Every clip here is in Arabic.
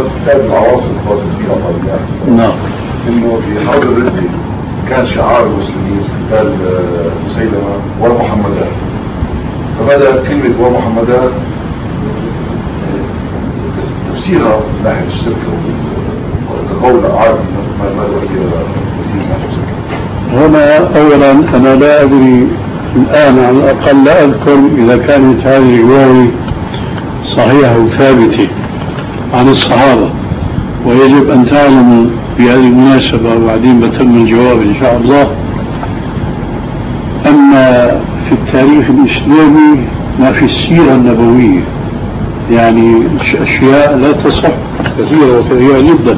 ذكرت كتاب العواصم الفاصل فيها طبيعي. نعم. إنه في حول الردة كان شعار المسلمين قتال مسيلمة والمحمدات، فبدأت كلمة ومحمدات تفسيرها من ناحية الشرك وكقول عادي ما هي تفسير من ناحية الشرك. هنا أولا أنا لا أدري الآن على الأقل لا أذكر إذا كانت هذه الرواية صحيحة وثابتة عن الصحابة، ويجب أن تعلموا بهذه المناسبة وبعدين بتم الجواب إن شاء الله أن في التاريخ الإسلامي ما في السيرة النبوية يعني أشياء لا تصح كثيرة وكثيرة جدا.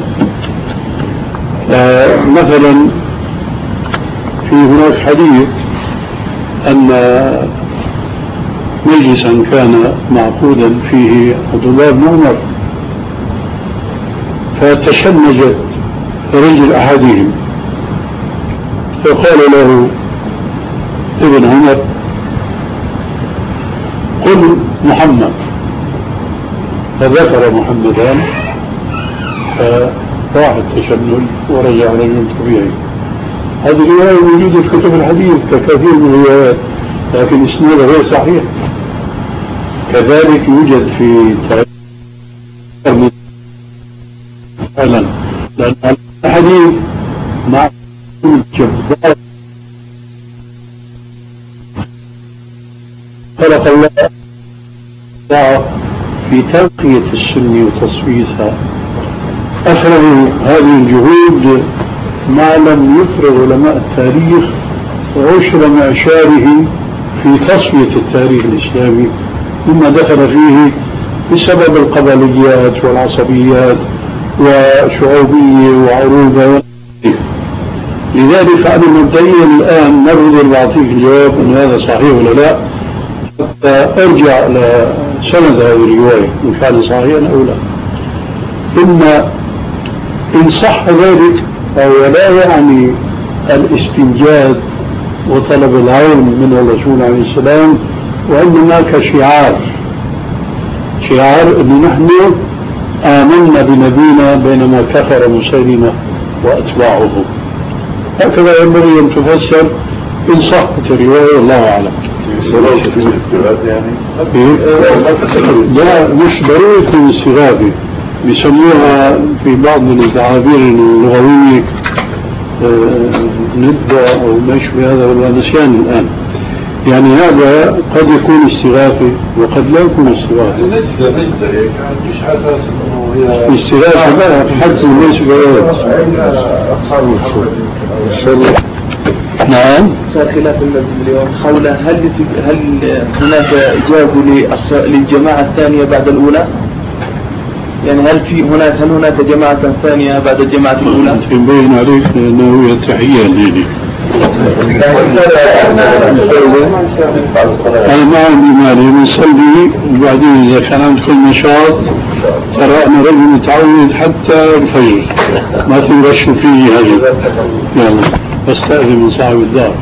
مثلا في هناك حديث أن مجلسا كان معقودا فيه عبد الله بن عمر، فتشنجت رجل أحدهم فقال له ابن عمر قل محمد، فذكر محمدا فراح التشنج ورجع رجل طبيعي. هذه الرواية موجودة في كتب الحديث ككثير من الروايات، لكن إسنادها غير صحيح. كذلك يوجد في فعلا لأن الحديث مع الجبار خلق الله في تنقية السنة وتصفيتها، أخرجوا هذه الجهود ما لم يفرغ علماء التاريخ عشر معشاره في تصفية التاريخ الإسلامي مما دخل فيه بسبب القبليات والعصبيات وشعوبية وعروبة. لذلك أنا مبدئيا الآن نبذل بعطيك الجواب أن هذا صحيح ولا لا حتى أرجع لسند هذه الرواية إن كان صحيحا أو لا. ثم إن صح ذلك فهو لا يعني الاستنجاد وطلب العون من الرسول عليه السلام، وإنما كشعار أن نحن آمنا بنبينا بينما كفر مسيلمة وأتباعه. هكذا ينبغي أن تفسر إن صحت الرواية والله أعلم. لا مش ضروري تكون استغاثة، بيسموها في بعض من التعابير اللغوية ندى أو ما يشبه هذا ولا نسيان الآن. يعني هذا قد يكون استغاثة وقد لا يكون استغاثة. نجدة هيك مش على أساس إنه هي استغاثة بقى حتى ليس بغير. نعم. صار خلاف اليوم حول هل هناك إجازة للجماعة الثانية بعد الأولى؟ يعني هل هناك جماعة ثانية بعد الجماعة الأولى؟ يبين عليك أنه هي تحية لي. أنا ما عندي مانع نصلي وبعدين إذا كان عندكم نشاط ترى أنا رجل متعود حتى الفجر ما تنغشوا فيه هذا. يلا بستأذن من صاحب الدار.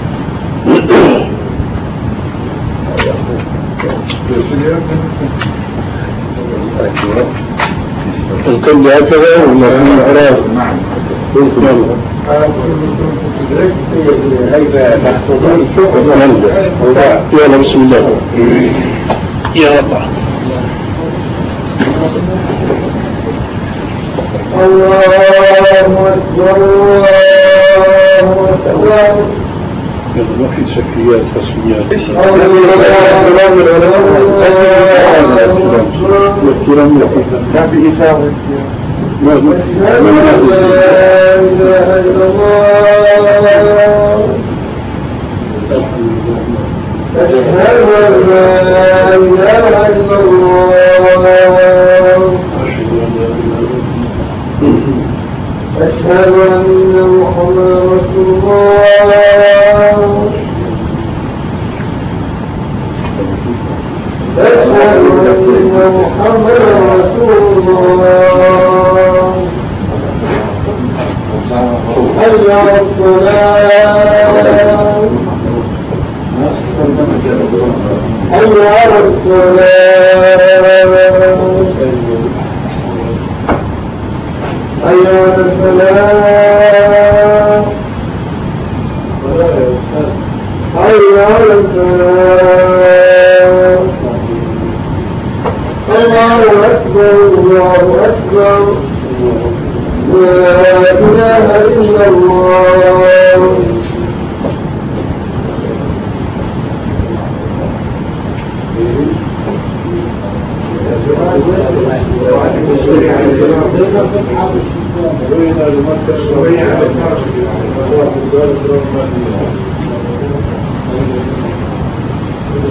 القلب هكذا ولا في الأعراض؟ نعم. يلا بسم الله. يا الله. الله أكبر ما في شكليات رسميات. ما في إثارة. لا إله إلا الله. أشهد أن لا إله إلا الله. أشهد أن محمدا رسول الله. أشهد أن محمدا رسول الله. حي على الصلاة. حي على الصلاة. الفلاح حي على الفلاح الله أكبر الله أكبر لا إله إلا الله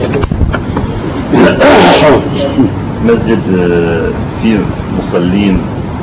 مسجد فيه مصلين